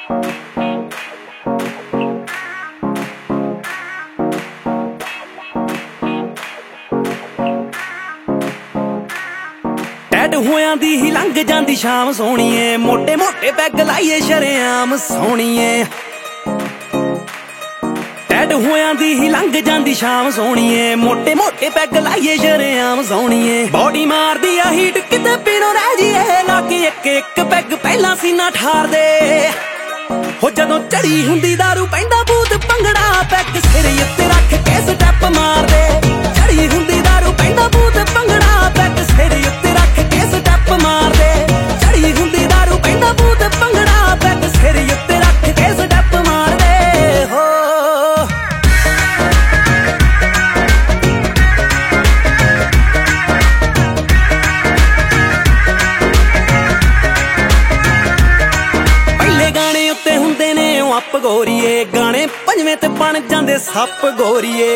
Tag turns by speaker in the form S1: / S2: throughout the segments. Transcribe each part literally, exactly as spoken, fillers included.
S1: ਟੈਡ ਹੋਇਆਂ ਦੀ ਹੀ ਲੰਘ ਜਾਂਦੀ ਸ਼ਾਮ ਸੋਹਣੀਏ, ਮੋਟੇ ਮੋਟੇ ਪੈਗ ਲਾਈਏ ਸ਼ਰੇਆਮ ਸੋਹਣੀਏ। ਟੈਡ ਹੋਇਆਂ ਦੀ ਹੀ ਲੰਘ ਜਾਂਦੀ ਸ਼ਾਮ ਸੋਹਣੀਏ, ਮੋਟੇ ਮੋਟੇ ਪੈਗ ਲਾਈਏ ਸ਼ਰੇਆਮ ਸੋਹਣੀਏ। ਬੋਡੀ ਮਾਰਦੀ ਆ ਹੀਟ ਕਿਤੇ ਪੀਣੋਂ ਰਹਿ ਜੀਏ, ਲਾ ਕੇ ਇੱਕ ਇੱਕ ਪੈਗ ਪਹਿਲਾਂ ਸੀਨਾ ਠਾਰਦੇ। ਹੋ ਜਦੋਂ ਚੜੀ ਹੁੰਦੀ ਦਾਰੂ ਪੈਂਦਾ ਭੂਤ ਭੰਗੜਾ, ਪੈਗ ਸਿਰ ਉੱਤੇ ਰੱਖ ਕੇ ਸਟੈਪ ਮਾਰਦੇ। ਚੜੀ ਹੁੰਦੀ ਦਾਰੂ ਪੈਂਦਾ ਭੂਤ ਭੰਗੜਾ, ਪੈਗ ਸਿਰ ਉੱਤੇ ਰੱਖ ਕੇ ਸਟੈਪ ਮਾਰਦੇ। ਚੜੀ ਹੁੰਦੀ ਦਾਰੂ ਪੈਂਦਾ ਭੂਤ ਭੰਗੜਾ, ਪੈਗ ਸਿਰ ਉੱਤੇ ਰੱਖ ਕੇ ਸਟੈਪ ਮਾਰਦੇ। ਹੋ ਗਾਣੇ ਉੱਤੇ ਹੁੰਦੇ ਨੇ ਉਹ ਅੱਪ ਗੋਰੀਏ, ਗਾਣੇ ਪੰਜਵੇਂ ਤੇ ਬਣ ਜਾਂਦੇ ਸੱਪ ਗੋਰੀਏ।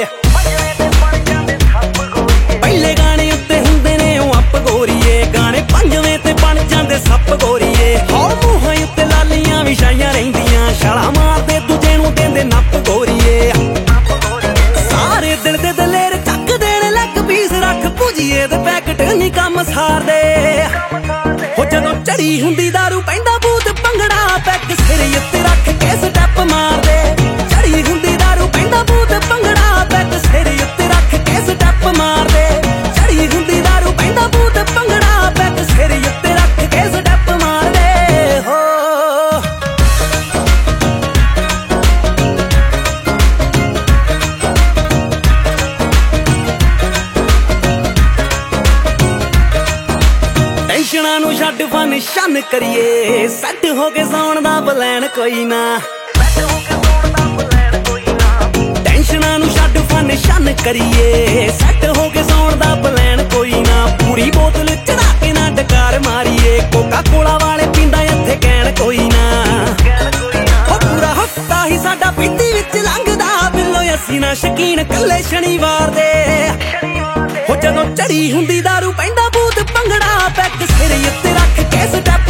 S1: ਪਹਿਲੇ ਗਾਣੇ ਉੱਤੇ ਹੁੰਦੇ ਨੇ ਉਹ ਅੱਪ ਗੋਰੀਏ, ਗਾਣੇ ਪੰਜਵੇਂ ਤੇ ਬਣ ਜਾਂਦੇ ਸੱਪ ਗੋਰੀਏ। ਹੌ ਮੂੰਹਾਂ ਉੱਤੇ ਲਾਲੀਆਂ ਵਿਛਾਈਆਂ ਰਹਿੰਦੀਆਂ, ਛਾਲਾਂ ਮਾਰਦੇ ਦੂਜੇ ਨੂੰ ਦਿੰਦੇ ਨੱਪ ਗੋਰੀਏ। ਸਾਰੇ ਦਿਲ ਦੇ ਦਲੇਰ ਚੱਕ ਦੇਣ ਲੱਗ ਪੀਸ, ਰੱਖ ਭੁਜੀਏ ਦੇ ਪੈਕਟ ਨੀ ਕੰਮ ਸਾਰਦੇ। ਹੋ ਜਦੋਂ ਚੜੀ ਹੁੰਦੀ ਦਾਰੂ ਪੈਂਦਾ ਭੂਤ ਭੰਗੜਾ, ਪੈਗ ਸਿਰ ਉੱਤੇ ਰੱਖ ਕੇ ਸਟੈਪ ਮਾਰਦੇ। ਚੜੀ ਹੁੰਦੀ ਦਾਰੂ ਪੈਂਦਾ ਭੂਤ ਭੰਗੜਾ, ਪੈਗ ਸਿਰ ਉੱਤੇ ਰੱਖ ਕੇ ਸਟੈਪ ਮਾਰਦੇ। ਚੜੀ ਹੁੰਦੀ ਦਾਰੂ ਪੈਂਦਾ ਭੂਤ ਭੰਗੜਾ, ਪੈਗ ਸਿਰ ਉੱਤੇ ਰੱਖ ਕੇ ਸਟੈਪ ਮਾਰਦੇ। ਹੋ ਟੈਨਸ਼ਨਾਂ ਨੂੰ ਛੱਡ ਫਨ ਸ਼ਨ ਕਰੀਏ, ਸੈੱਟ ਹੋ ਕੇ ਸੌਣ ਦਾ ਪਲਾਨ ਕੋਈ ਨਾ। ਟੈਨਸ਼ਨਾਂ ਨੂੰ ਛੱਡ ਫਨ ਸ਼ਨ ਕਰੀਏ, ਸੈੱਟ ਹੋ ਕੇ ਸੌਣ ਦਾ ਪਲਾਨ ਕੋਈ ਨਾ। ਪੂਰੀ ਬੋਤਲ ਚੜਾ ਕੇ ਨਾ ਡਕਾਰ ਮਾਰੀਏ, ਕੋਕਾ ਕੋਲਾ ਵਾਲੇ ਪੀਂਦਾ ਇੱਥੇ ਕਹਿਣ ਕੋਈ ਨਾ। ਹੋ ਪੂਰਾ ਹਫਤਾ ਹੀ ਸਾਡਾ ਪੀਤੀ ਵਿੱਚ ਲੰਘਦਾ, ਬਿੱਲੋ ਅਸੀਂ ਨਾ ਸ਼ਕੀਨ ਕੱਲੇ ਸ਼ਨੀਵਾਰ ਦੇ। ਹੋ ਜਦੋਂ ਚੜੀ ਹੁੰਦੀ ਦਾਰੂ ਪੈਂਦਾ ਭੂਤ ਭੰਗੜਾ, ਪੈਗ ਸਿਰ ਉੱਤੇ ਰੱਖ ਕੇ ਸਟੈਪ